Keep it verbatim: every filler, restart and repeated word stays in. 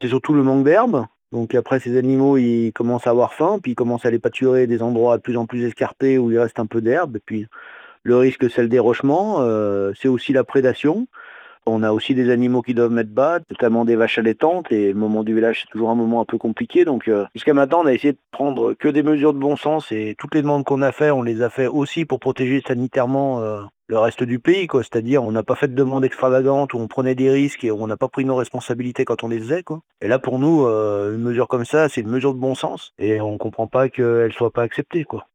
c'est surtout le manque d'herbe. Donc après, ces animaux, ils commencent à avoir faim, puis ils commencent à aller pâturer des endroits de plus en plus escarpés où il reste un peu d'herbe. Et puis le risque, c'est le dérochement, heu, c'est aussi la prédation. On a aussi des animaux qui doivent mettre bas, notamment des vaches allaitantes, et le moment du village, c'est toujours un moment un peu compliqué. Donc heu, jusqu'à maintenant, on a essayé de prendre que des mesures de bon sens, et toutes les demandes qu'on a fait, on les a fait aussi pour protéger sanitairement, heu, le reste du pays, quoi. C'est-à-dire, on n'a pas fait de demandes extravagantes où on prenait des risques et on n'a pas pris nos responsabilités quand on les faisait, quoi. Et là, pour nous, heu, une mesure comme ça, c'est une mesure de bon sens et on comprend pas qu'elle soit pas acceptée, quoi.